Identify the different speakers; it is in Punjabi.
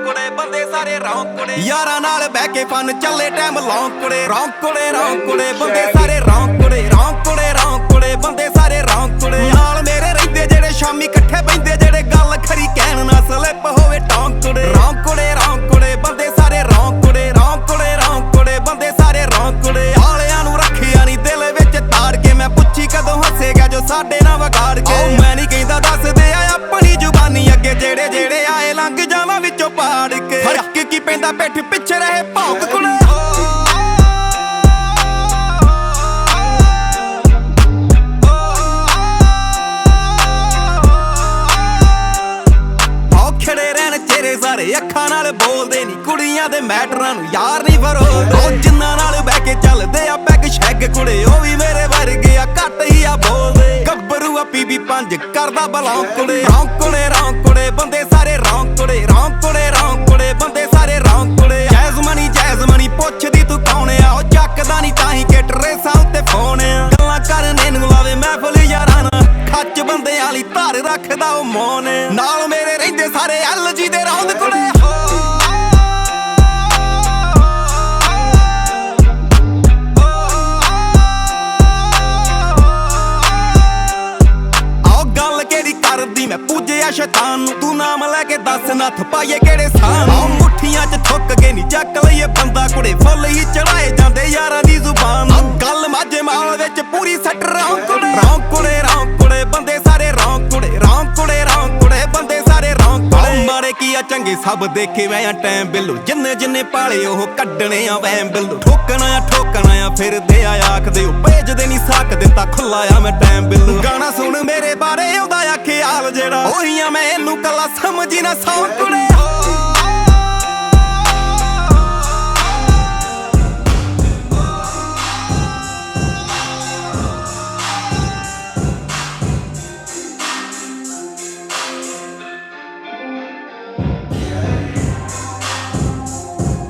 Speaker 1: ਕੁੜੇ ਬੰਦੇ ਸਾਰੇ ਰੌਂਕੜੇ ਯਾਰਾਂ ਨਾਲ ਬਹਿ ਕੇ ਫਨ ਚੱਲੇ ਟਾਈਮ ਲੌਂਕੜੇ ਰੌਂਕੜੇ ਰੌਂਕੜੇ ਬੰਦੇ ਸਾਰੇ ਰੌਂਕੜੇ ਰੌਂਕੜੇ ਰੌਂਕੜੇ ਬੰਦੇ ਸਾਰੇ ਰੌਂਕੜੇ ਨਾਲ ਮੇਰੇ ਰਹਿੰਦੇ ਜਿਹੜੇ ਸ਼ਾਮੀ ਇਕੱਠੇ ਬੈਂਦੇ ਜਿਹੜੇ ਗੱਲ ਖਰੀ ਕਹਿਣ ਨਾ ਸਲਿੱਪ ਹੋਵੇ ਟੌਂਕੜੇ ਰੌਂਕੜੇ ਰੌਂਕੜੇ ਬੰਦੇ ਸਾਰੇ ਰੌਂਕੜੇ ਰੌਂਕੜੇ ਰੌਂਕੜੇ ਬੰਦੇ ਸਾਰੇ ਰੌਂਕੜੇ ਆਲਿਆਂ ਨੂੰ ਰੱਖਿਆ ਨਹੀਂ ਦਿਲ ਵਿੱਚ ਤਾੜ ਕੇ ਮੈਂ ਪੁੱਛੀ ਕਦੋਂ ਹੱਸੇਗਾ ਜੋ ਸਾਡੇ ਨਾਲ ਵਿਗਾੜ ਕੇ ਮੈਂ ਨਹੀਂ ਕਹਿੰਦਾ ਦੱਸਦੇ ਆ ਆਪਣੀ ਜ਼ੁਬਾਨੀ ਅੱਗੇ ਜਿਹੜੇ ਜਿਹੜੇ ਆਏ ਲੰਘ ਜਾਵਾਂ ਵਿੱਚੋਂ ਪਾੜ ਕੇ ਫਰਕ ਕੀ ਪੈਂਦਾ ਪਿੱਠ ਪਿੱਛੇ ਰਹੇ ਭੌਂਕ ਕੁੜੇ ਸਾਰੇ ਅੱਖਾਂ ਨਾਲ ਬੋਲਦੇ ਨਹੀਂ ਕੁੜੀਆਂ ਦੇ ਮੈਟਰਾਂ ਨੂੰ ਯਾਰ ਨਹੀਂ ਫਰੋਲਦੇ ਉਹ ਜਿੰਨਾਂ ਨਾਲ ਬਹਿ ਕੇ ਚੱਲਦੇ ਆ ਪੈਗ ਸ਼ੈਗ ਕੁੜੇ ਉਹ ਵੀ ਮੇਰੇ ਵਰਗੇ ਆ ਘੱਟ ਹੀ ਆ ਬੋਲਦੇ ਗੱਭਰੂ ਆ ਪੀਬੀ 5 ਕਰਦਾ ਬਲੌਂ ਕੁੜੇ ਰੌਂਕੜੇ ਰੌਂਕੜੇ ਬੰਦੇ ਸਾਰੇ ਰੌਂਕੜੇ ਰੌਂਕੜੇ ਰੌਂਕੜੇ ਬੰਦੇ ਸਾਰੇ ਰੌਂਕੜੇ ਜੈਜ਼ਮਨੀ ਪੁੱਛਦੀ ਤੂੰ ਕੌਣ ਆ ਉਹ ਚੱਕਦਾ ਨਹੀਂ ਤਾਂ ਹੀ ਕਿ ਟਰੇਸਾਂ ਉੱਤੇ ਫੋਨ ਆ ਗੱਲਾਂ ਕਰਨੇ ਨੂੰ ਲਾਵੇ ਮਹਿਫਲ ਯਾਰਾਂ ਨਾਲ ਖੱਚ ਬੰਦੇ ਵਾਲੀ ਧਾਰ ਰੱਖਦਾ ਉਹ ਮੌਨ ਨਾਲ ਮੇਰੇ ਰਹਿੰਦੇ ਸਾਰੇ ਐਲਜੀ ਦੇ ਰੌਂਦ ਕੁੜੇ ਆਓ ਗੱਲ ਕਿਹੜੀ ਕਰਦੀ ਮੈਂ ਪੂਜਿਆ ਸ਼ੈਤਾਨ ਨੂੰ ਤੂੰ ਨਾਮ ਲੈ ਕੇ ਦੱਸ ਨੱਥ ਪਾਈਏ ਕਿਹੜੇ ਸਾਨ ਆਓ ਮੁੱਠੀਆਂ 'ਚ ਥੁੱਕ ਕੇ ਨਹੀਂ ਚੱਕ ਲਈਏ ਬੰਦਾ ਕੁੜੇ ਫੁੱਲ ਹੀ ਚੜਾਏ ਜਾਂਦੇ ਯਾਰਾਂ ਦੀ ਜ਼ੁਬਾਨ ਗੱਲ ਮਾਝੇ ਮਾਲ ਵਿੱਚ ਪੂਰੀ ਸੱਟ ਰੌਂਕੜੇ ਰੌਂਕੜੇ ਰੌਂਕੜੇ ਬੰਦੇ ਸਾਰੇ ਰੌਂਕੜੇ ਰੌਂਕੜੇ ਰੌਂਕੜੇ ਬੰਦੇ ਸਾਰੇ ਰੌਂਕੜੇ ਮਾਰੇ ਕੀ ਆ ਚੰਗੇ ਸਭ ਦੇਖੇ ਮੈਂ ਆ ਟਾਈਮ ਬਿੱਲੂ ਜਿੰਨੇ ਪਾਲੇ ਉਹ ਕੱਢਣੇ ਆ ਵੈਮ ਬਿੱਲੂ ਠੋਕਣਾ ਆ ਫਿਰਦੇ ਆ ਆਖਦੇ ਉਹ ਭੇਜਦੇ ਨਹੀਂ ਸਕਦੇ ਤਾਂ ਖੁੱਲਾ ਆ ਮੈਂ ਟਾਈਮ ਬਿੱਲੂ ਗਾਣਾ ਸੁਣ ਮੇਰੇ ਬਾਰੇ ਆਉਂਦਾ ਆ ਖਿਆਲ ਜਿਹੜਾ ਉਹੀ ਆ ਮੈਂ ਇਹਨੂੰ ਕੱਲਾ ਸਮਝੀ ਨਾ ਸੌਂ ਕੁੜੇ